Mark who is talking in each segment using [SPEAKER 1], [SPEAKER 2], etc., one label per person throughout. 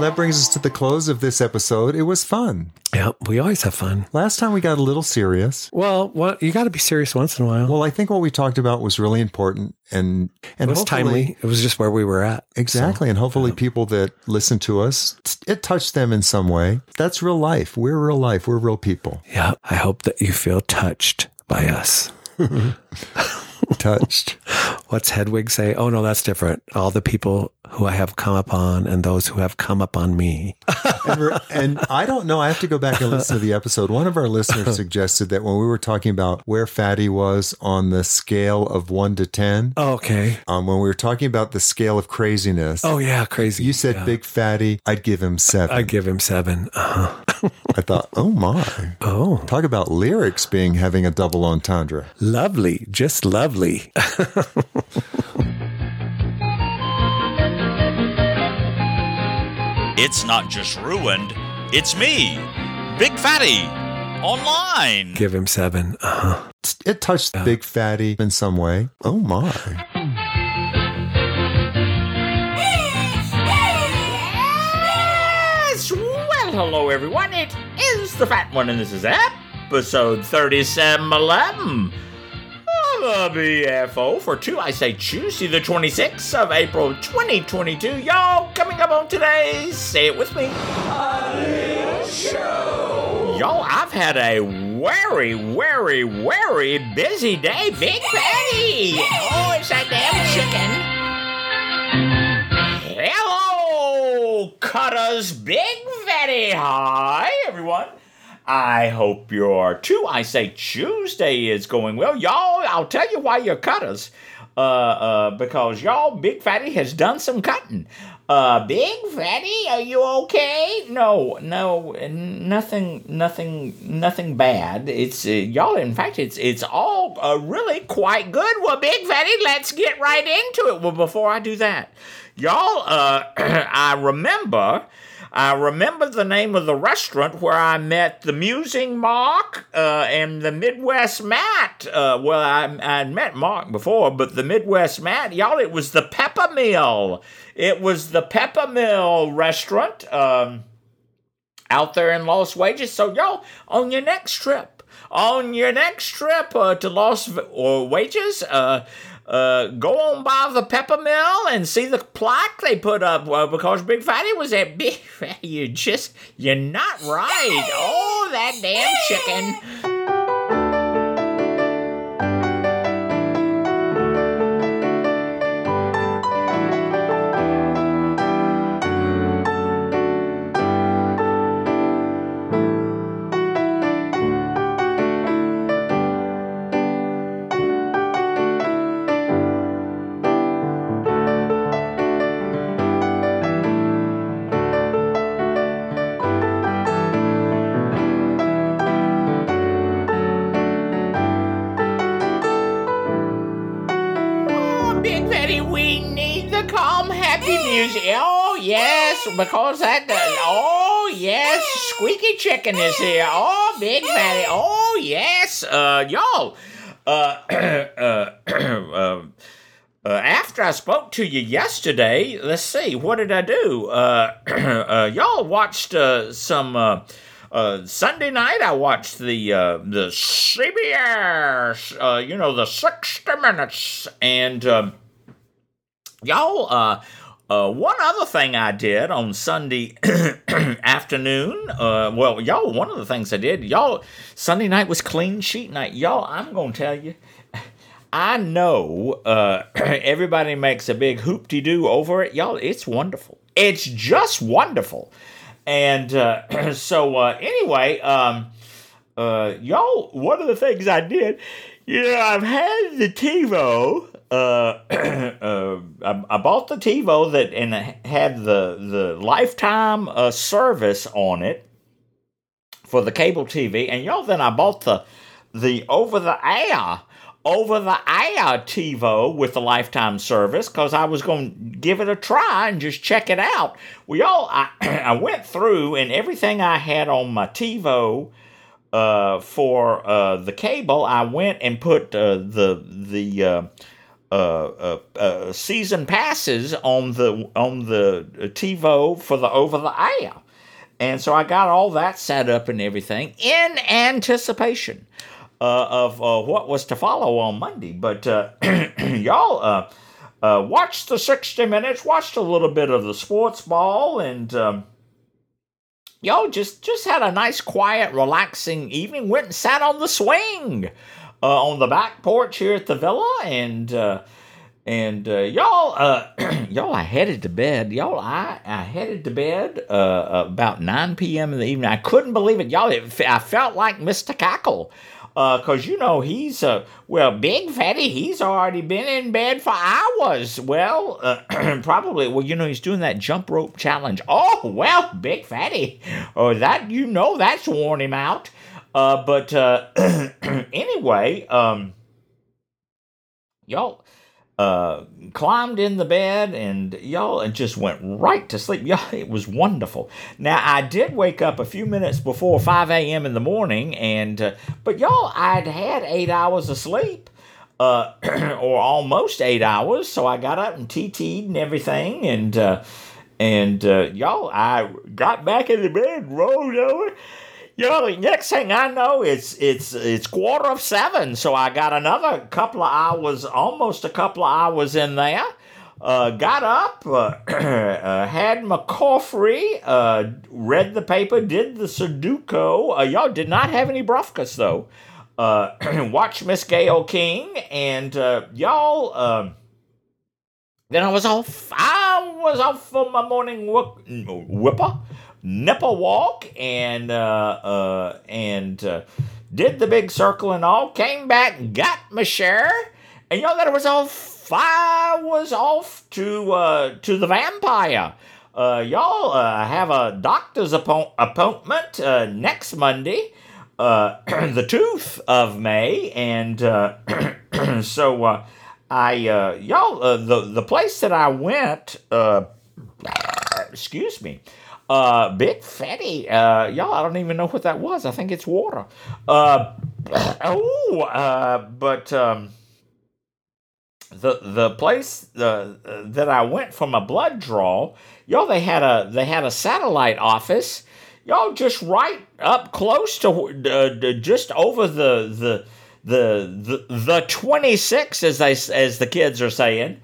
[SPEAKER 1] that brings us to the close of this episode. It was fun.
[SPEAKER 2] Yeah, we always have fun.
[SPEAKER 1] Last time we got a little serious.
[SPEAKER 2] Well, you got to be serious once in a while.
[SPEAKER 1] Well, I think what we talked about was really important and
[SPEAKER 2] it was timely. It was just where we were at.
[SPEAKER 1] Exactly. So, and hopefully people that listen to us, it touched them in some way. That's real life. We're real life. We're real people.
[SPEAKER 2] Yeah. I hope that you feel touched by us.
[SPEAKER 1] Touched.
[SPEAKER 2] What's Hedwig say? Oh, no, that's different. All the people who I have come upon and those who have come upon me.
[SPEAKER 1] and I don't know. I have to go back and listen to the episode. One of our listeners suggested that when we were talking about where Fatty was on the scale of 1 to 10.
[SPEAKER 2] Oh, okay.
[SPEAKER 1] When we were talking about the scale of craziness.
[SPEAKER 2] Oh, yeah, crazy.
[SPEAKER 1] You said Big Fatty. I'd give him 7.
[SPEAKER 2] I'd give him 7. Uh-huh.
[SPEAKER 1] I thought, oh my.
[SPEAKER 2] Oh.
[SPEAKER 1] Talk about lyrics having a double entendre.
[SPEAKER 2] Lovely. Just lovely.
[SPEAKER 3] It's not just ruined, it's me, Big Fatty, online.
[SPEAKER 2] Give him 7. Uh-huh.
[SPEAKER 1] It touched Big Fatty in some way. Oh my.
[SPEAKER 4] Yes! Well, hello everyone, it is the Fat One and this is episode 3711. The BFO for Tuesday the 26th of April 2022. Y'all, coming up on today's, say it with me, A Little Show. Y'all, I've had a very, very, very busy day, Big Fatty. Oh, it's that damn chicken. Hello, Cutters, Big Fatty. Hi, everyone. I hope your Tuesday is going well. Y'all, I'll tell you why you're Cutters. Because y'all, Big Fatty has done some cutting. Big Fatty, are you okay? No, nothing bad. It's, y'all, in fact, it's all really quite good. Well, Big Fatty, let's get right into it. Well, before I do that, y'all, I remember the name of the restaurant where I met the Musing Mark and the Midwest Matt. I'd met Mark before, but the Midwest Matt, y'all, it was the Pepper Mill. It was the Pepper Mill restaurant out there in Las Vegas. So, y'all, on your next trip to Las Vegas, go on by the Pepper Mill and see the plaque they put up because Big Fatty was at Big Fatty. You're not right. Oh, that damn chicken. Music. Oh, yes, because oh, yes, Squeaky Chicken is here. Oh, Big Fatty. Oh, yes, y'all, after I spoke to you yesterday, let's see, what did I do? Y'all watched some, Sunday night, I watched the CBS, the 60 Minutes, and, y'all, one other thing I did on Sunday afternoon, one of the things I did, y'all, Sunday night was clean sheet night. Y'all, I'm going to tell you, I know everybody makes a big hoop-de-doo over it. Y'all, it's wonderful. It's just wonderful. And anyway, y'all, one of the things I did, I've had the TiVo. I bought the TiVo and it had the lifetime service on it for the cable TV, and y'all, then I bought the over the air TiVo with the lifetime service because I was going to give it a try and just check it out. Well, y'all, I went through and everything I had on my TiVo for the cable, I went and put the season passes on the TiVo for the over the air. And so I got all that set up and everything in anticipation of what was to follow on Monday. But y'all watched the 60 Minutes, watched a little bit of the sports ball, and y'all just had a nice, quiet, relaxing evening. Went and sat on the swing on the back porch here at the villa, and y'all, I headed to bed. Y'all, I headed to bed about 9 p.m. in the evening. I couldn't believe it. Y'all, I felt like Mr. Cackle. Because, he's, Big Fatty, he's already been in bed for hours. Well, probably, he's doing that jump rope challenge. Oh, well, Big Fatty, that's worn him out. But anyway, y'all climbed in the bed and just went right to sleep. Y'all, it was wonderful. Now, I did wake up a few minutes before 5 a.m. in the morning, but y'all, I'd had 8 hours of sleep, or almost 8 hours, so I got up and TT'd and everything, and y'all, I got back in the bed, rolled over. Next thing I know, it's 7:15, so I got another couple of hours, almost a couple of hours in there. Got up, had my coffee, read the paper, did the Sudoku. Y'all did not have any brufkas, though. Watched Miss Gayle King, and y'all, then I was off for my morning nipple walk, and did the big circle and all, came back, got my share, and that it was off. I was off to the Vampire. Y'all, have a doctor's appointment next Monday, the 2nd of May, and so the place that I went, excuse me. Big Fatty, y'all, I don't even know what that was. I think it's water. But the place that I went for my blood draw, y'all, they had a satellite office, y'all, just right up close to just over the 26, as the kids are saying,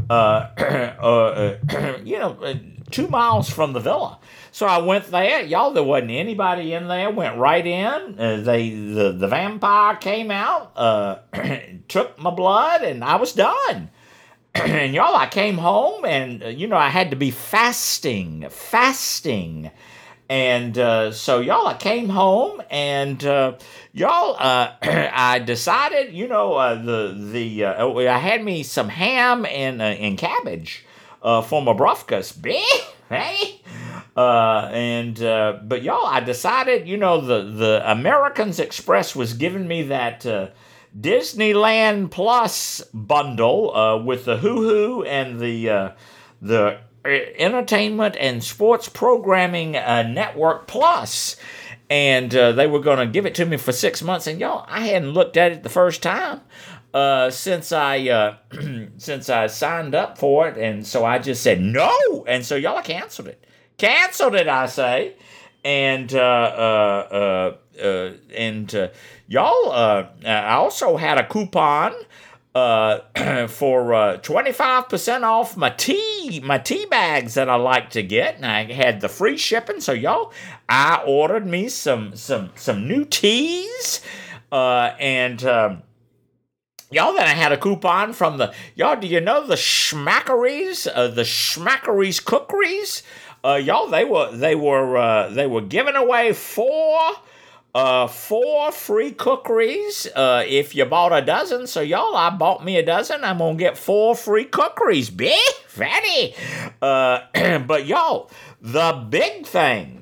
[SPEAKER 4] 2 miles from the villa. So I went there. Y'all, there wasn't anybody in there. Went right in. The vampire came out, took my blood, and I was done. And y'all, I came home, and I had to be fasting. And so y'all, I came home, and y'all, I decided, I had me some ham and cabbage for my brufkas. Hey. But y'all, I decided, the Americans Express was giving me that Disneyland Plus bundle with the Hoo-Hoo and the Entertainment and Sports Programming Network Plus. And they were going to give it to me for 6 months. And y'all, I hadn't looked at it the first time since I signed up for it. And so I just said no. And so y'all, I canceled it. I say. And y'all, I also had a coupon for 25% off my tea bags that I like to get, and I had the free shipping. So y'all, I ordered me some new teas, and y'all, then I had a coupon from y'all, do you know the Schmackeries, the Schmackeries Cookeries? Y'all, they were giving away four free cookeries if you bought a dozen. So y'all, I bought me a dozen. I'm gonna get 4 free cookeries. Big Fatty. But y'all, the big thing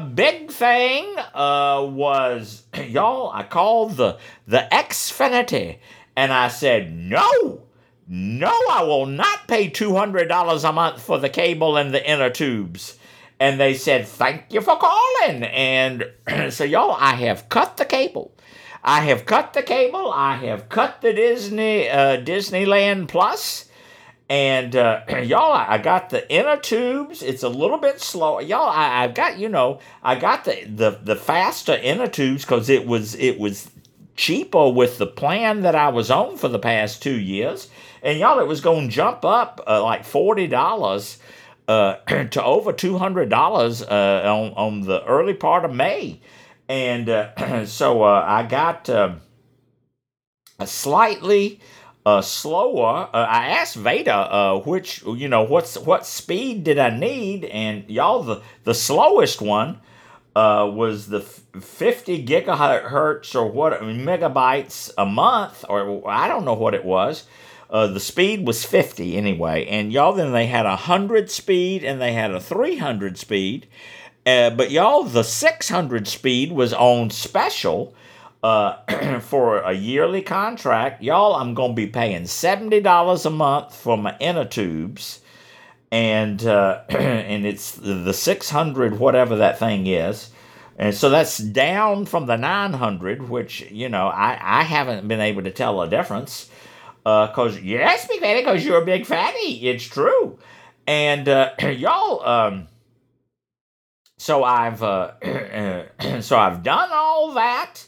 [SPEAKER 4] was, y'all, I called the Xfinity, and I said no, I will not pay $200 a month for the cable and the inner tubes. And they said, thank you for calling. And so, y'all, I have cut the cable. I have cut the cable. I have cut the Disneyland Plus. And y'all, I got the inner tubes. It's a little bit slow. Y'all, I've got, I got the faster inner tubes because it was cheaper with the plan that I was on for the past 2 years. And y'all, it was going to jump up like $40 to over $200 on the early part of May. And so I got a slightly slower. I asked Veda what speed did I need, and y'all, the slowest one was the 50 gigahertz or megabytes a month, or I don't know what it was. The speed was 50 anyway, and y'all, then they had 100 speed and they had a 300 speed, but y'all, the 600 speed was on special for a yearly contract. Y'all, I'm going to be paying $70 a month for my inner tubes, and it's the 600 whatever that thing is. And so that's down from the 900, which, I haven't been able to tell a difference. Because, yes, Big Fatty, because you're a big fatty. It's true. And, y'all, so I've done all that.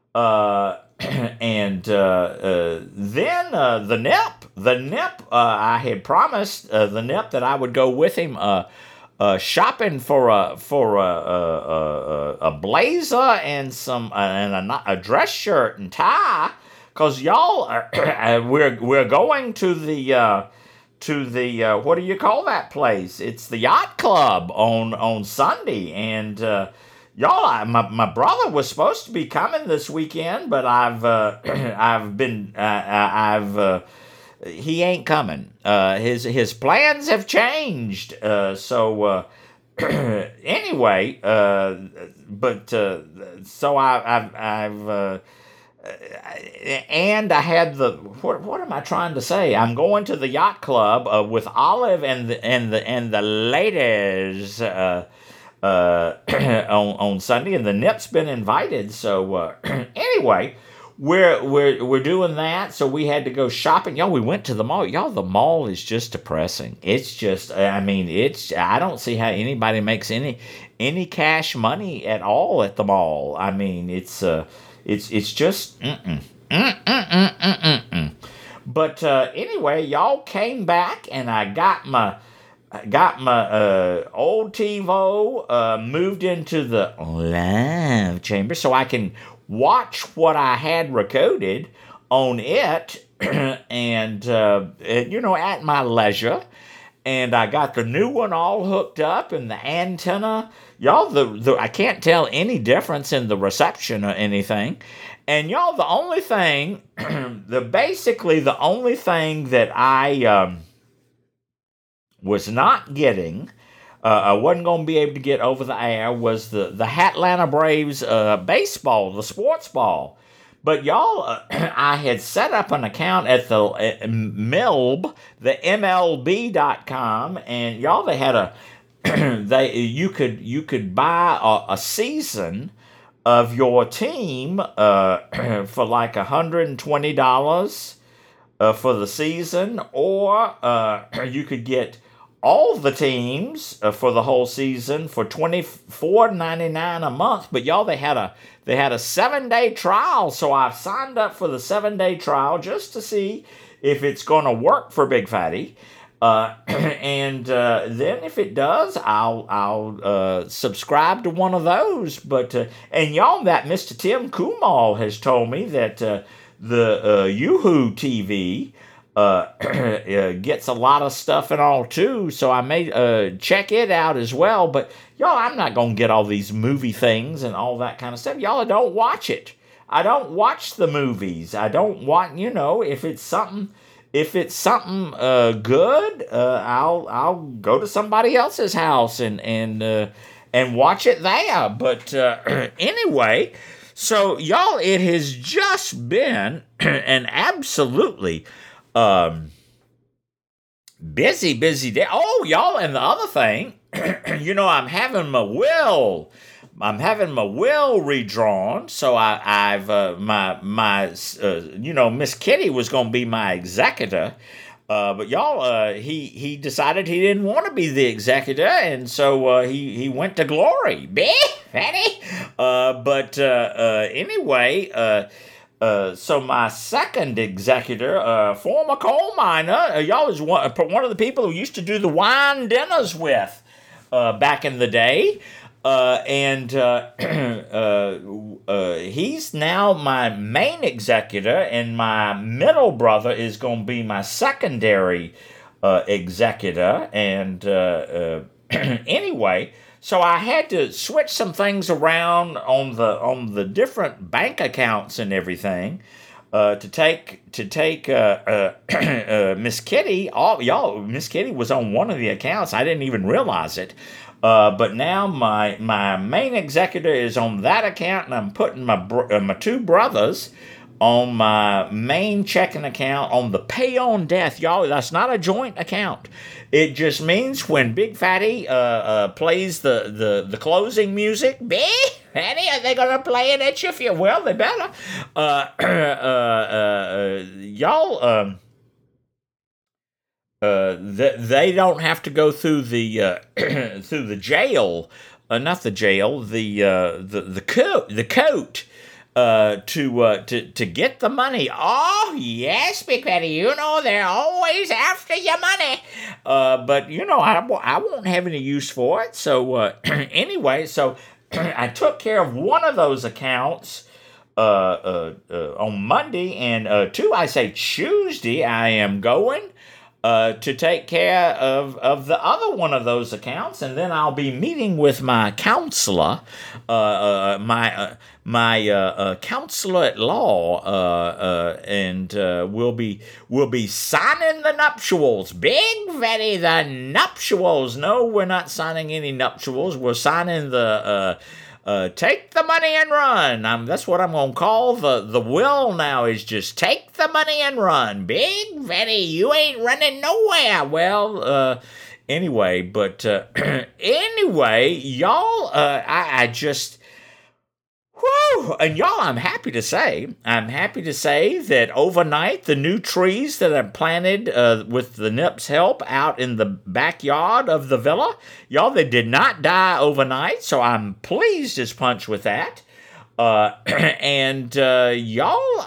[SPEAKER 4] And then the Nip, I had promised the Nip that I would go with him shopping for a blazer and a dress shirt and tie. Cause y'all, we're going to the what do you call that place? It's the yacht club on Sunday, and y'all, my brother was supposed to be coming this weekend, but he ain't coming. His plans have changed. Anyway, so I've. And I had what am I trying to say? I'm going to the yacht club with Olive and the ladies on Sunday, and the Nip's been invited. So anyway, we're doing that. So we had to go shopping. Y'all, we went to the mall. Y'all, the mall is just depressing. It's just, I don't see how anybody makes any cash money at all at the mall. I mean, it's just But anyway, y'all came back, and I got my old TiVo moved into the live chamber so I can watch what I had recorded on it, and at my leisure. And I got the new one all hooked up, and the antenna. Y'all, I can't tell any difference in the reception or anything. And y'all, the only thing, basically the only thing that I was not getting, I wasn't going to be able to get over the air, was the Atlanta Braves baseball, the sports ball. But y'all, I had set up an account at the MLB, the MLB.com, and y'all, they had you could buy a season of your team for like $120 for the season, or you could get all the teams for the whole season for $24.99 a month. But y'all, they had a 7-day trial, so I've signed up for the 7-day trial just to see if it's going to work for Big Fatty. And then if it does, I'll subscribe to one of those. But and y'all, that Mr. Tim Kumal has told me that the Yahoo TV gets a lot of stuff and all too, so I may check it out as well. But y'all, I'm not gonna get all these movie things and all that kind of stuff. Y'all, I don't watch it. I don't watch the movies. I don't want, if it's something good, I'll go to somebody else's house and watch it there. But anyway, so y'all, it has just been an absolutely busy day. Oh, y'all, and the other thing, I'm having my I'm having my will redrawn, so I've Miss Kitty was going to be my executor, but y'all, he decided he didn't want to be the executor, and so he went to glory, Big Fatty. Anyway. So my second executor, former coal miner, y'all is one of the people who used to do the wine dinners with back in the day. He's now my main executor, and my middle brother is going to be my secondary executor. And anyway, so I had to switch some things around on the different bank accounts and everything to take Miss Kitty. Miss Kitty was on one of the accounts. I didn't even realize it. But now my main executor is on that account, and I'm putting my two brothers on my main checking account on the pay on death. Y'all, that's not a joint account. It just means when Big Fatty plays the closing music, Big Fatty, are they gonna play it at you? Well, they better. Y'all. They don't have to go through the through the jail, not the jail, the coat to get the money. Oh yes, Big Fatty, you know they're always after your money. But you know I won't have any use for it. So anyway, so I took care of one of those accounts on Monday, and Tuesday I am going to take care of the other one of those accounts, and then I'll be meeting with my counselor, my counselor at law, and we'll be signing the nuptials. Big Fatty, the nuptials. No, we're not signing any nuptials. We're signing the take the money and run. That's what I'm going to call the will now, is just take the money and run. Big Fatty, you ain't running nowhere. Well, anyway, but anyway, y'all, I just... Whew! And y'all, I'm happy to say that overnight, the new trees that I planted with the NIP's help out in the backyard of the villa, y'all, they did not die overnight, so I'm pleased as punch with that. And y'all,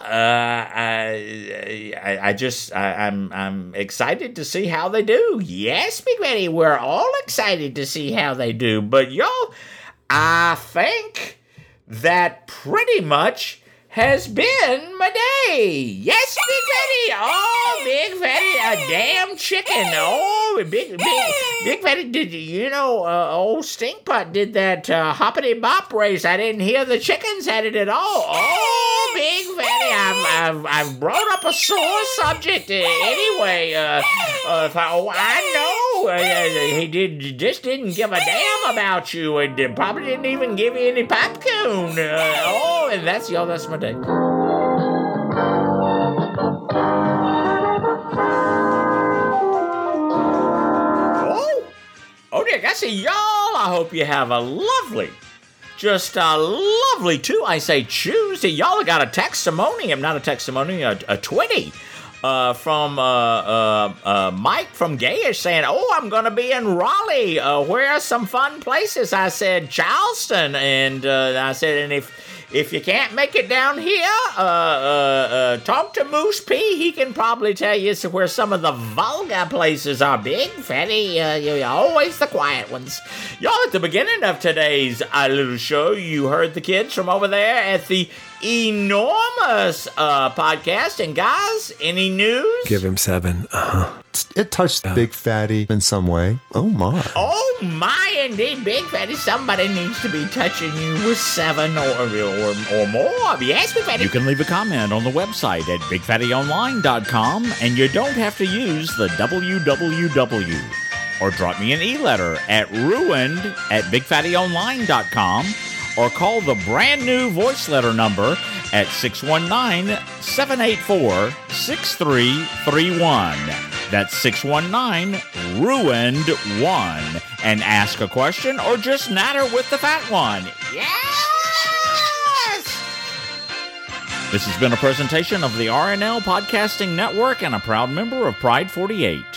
[SPEAKER 4] I'm excited to see how they do. Yes, Big Fatty, we're all excited to see how they do. But y'all, I think that pretty much has been my day. Yes, Big Fatty. Oh, Big Fatty, a damn chicken. Oh, Big Fatty, did you know old Stinkpot did that hoppity bop race? I didn't hear the chickens had it at all. Oh, Big Fatty, I've brought up a sore subject anyway. I know he just didn't give a damn about you, and probably didn't even give you any popcorn. And that's my day. Oh, Dick, I see y'all. I hope you have a lovely Tuesday. Y'all got a textimonium, not a textimonium, a twitty. From Mike from Gayish saying, "Oh, I'm going to be in Raleigh. Where are some fun places?" I said Charleston, and I said, and if you can't make it down here, talk to Moose P. He can probably tell you where some of the vulgar places are. Big Fatty, you're always the quiet ones. Y'all, at the beginning of today's little show, you heard the kids from over there at the enormous podcast. And guys, any news?
[SPEAKER 2] Give him 7.
[SPEAKER 1] It touched Big Fatty in some way. Oh my.
[SPEAKER 4] Oh my, indeed, Big Fatty. Somebody needs to be touching you with 7 or more. Yes, Big Fatty.
[SPEAKER 3] You can leave a comment on the website at BigFattyOnline.com, and you don't have to use the www. Or drop me an e-letter at ruined@BigFattyOnline.com, or call the brand new voice letter number at 619-784-6331. That's 619-RUINED-1. And ask a question or just natter with the fat one. Yes! This has been a presentation of the RNL Podcasting Network and a proud member of Pride 48.